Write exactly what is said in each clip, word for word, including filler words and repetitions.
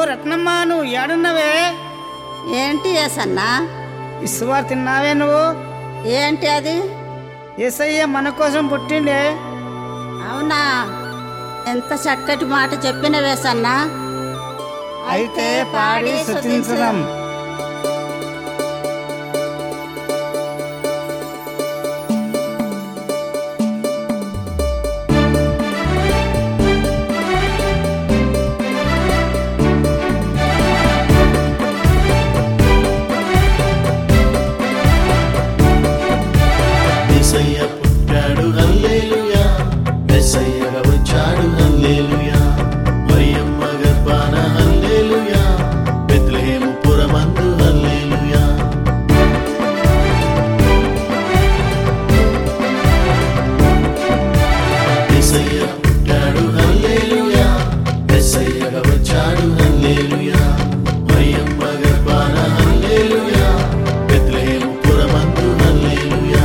రత్నమ్మ, నువ్వు ఏడున్నవే? ఏంటి ఏసన్నా? ఇసువార్ తిన్నావే నువ్వు? ఏంటి అది? ఏసయ్య మన కోసం పుట్టిండే. అవునా? ఎంత చక్కటి మాట చెప్పినవేసన్నా. అయితే పాడి స్తుతించుదాం. యేసయ్య పుట్టాడు హల్లెలూయా, మెస్సయ్యగా వచ్చాడు హల్లెలూయా, మరియమ్మ గర్భాన హల్లెలూయా, బెత్లెహేము పురమందు హల్లెలూయా. యేసయ్య పుట్టాడు హల్లెలూయా, మెస్సయ్యగా వచ్చాడు హల్లెలూయా, మరియమ్మ గర్భాన హల్లెలూయా, బెత్లెహేము పురమందు హల్లెలూయా.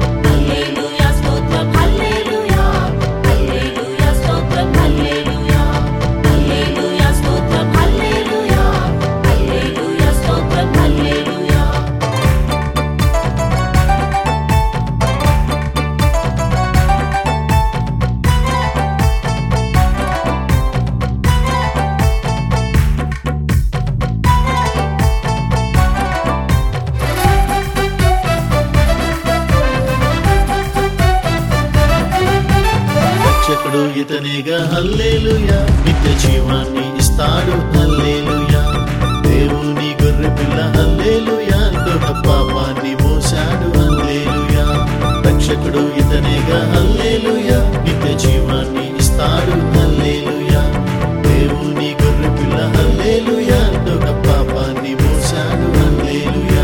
రక్షకుడు ఇతనేగా హల్లెలూయా, నిత్య జీవాన్ని ఇస్తాడు హల్లెలూయా, దేవుని గొర్రె పిల్ల హల్లెలూయా, లోక పాపాన్ని మోసాడు హల్లెలూయా. రక్షకుడు ఇతనేగా హల్లెలూయా, నిత్య జీవాన్ని ఇస్తాడు హల్లెలూయా, దేవుని గొర్రె పిల్ల హల్లెలూయా, లోక పాపాన్ని మోసాడు హల్లెలూయా.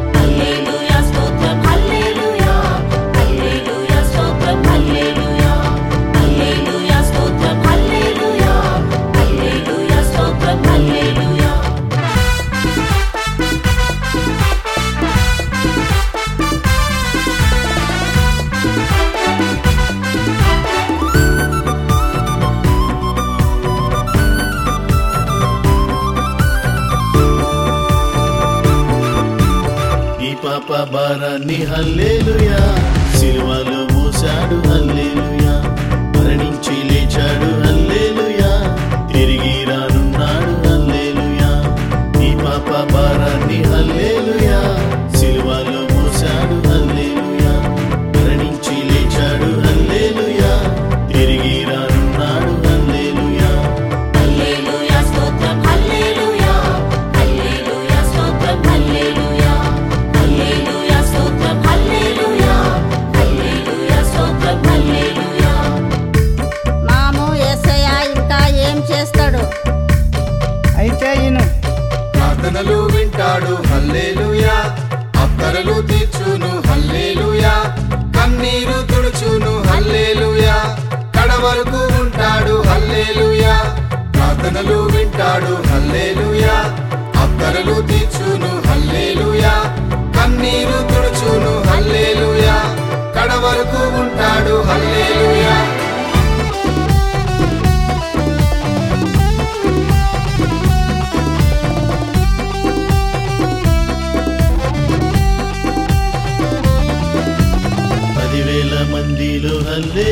ఈ పాప భారాన్ని హల్లెలూయా, సిలువలో మోసాడు హల్లెలూయా, మరణించి లేచాడు హల్లెలూయా, తిరిగి రానున్నాడు హల్లెలూయా. ఈ పాప భారాన్ని హల్లెలూయా, సిలువలో మోసాడు హల్లెలూయా, మరణించి లేచాడు హల్లెలూయా, తిరిగి రానున్నాడు హల్లెలూయా. మాము యేసయ్య ఇంకా ఏం చేస్తాడు? అయితే ఈయన ప్రార్థనలు వింటాడు హల్లెలూయా, అక్కరలు తీర్చును హల్లెలూయా, కన్నీరు తుడుచును హల్లెలూయా, కడ వరకు ఉంటాడు హల్లెలూయా. ప్రార్థనలు వింటాడు హల్లెలూయా, అక్కరలు తీర్చును హల్లెలూయా, కన్నీరు తుడుచును హల్లెలూయా, కడ వరకు ఉంటాడు హల్లెలూయా. పదివేల మందిలో హల్లెలూయా,